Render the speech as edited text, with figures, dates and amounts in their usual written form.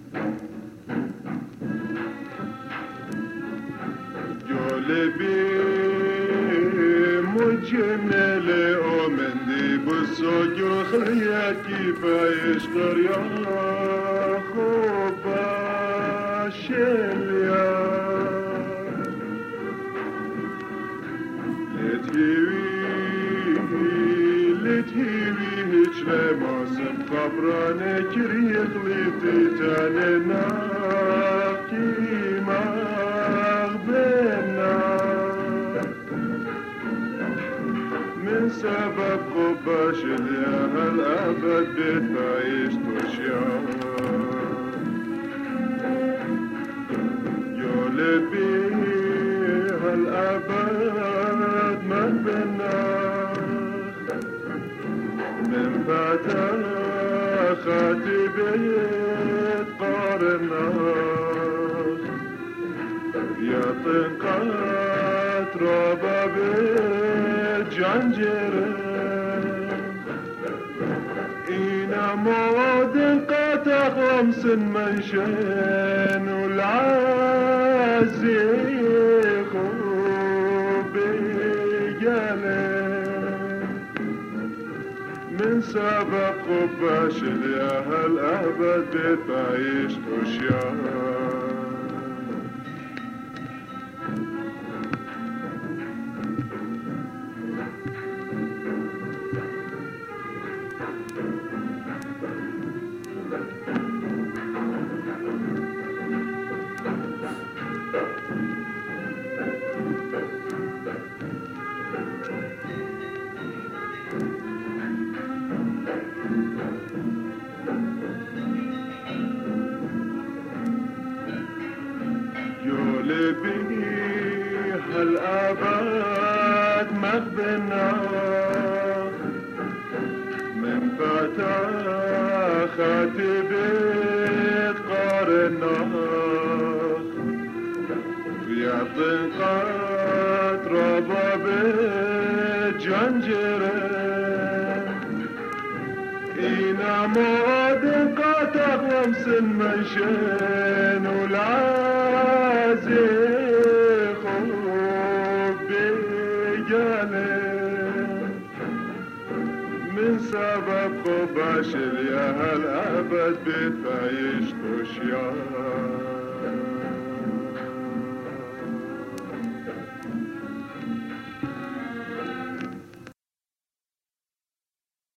جالبی مجمل آمندی بساگو خیاکی پایش قریا خوب شلیا لتهوی هیچ لماسم خبرانه کریخ لیتی تانه ناکی مغبنا من سبب قباش اليوم الأبد بتعيش تشيا يولبي هالأبد ما بنا من فتى خاتبي قارنا يا طنقات رباب جنجره إنا مودن قطع خمس منشن والعزيق بيجالين من سبق قباش الياها الأبد بتعيش تشيا جولبي هالأبد مغبنا من فتى خاتبي قارنا يا طنقات رباب جنجره إنا مودن قطع خمس منشن والعزيق بيجالين من سبب قباش الياها الأبد بتعيش تشيا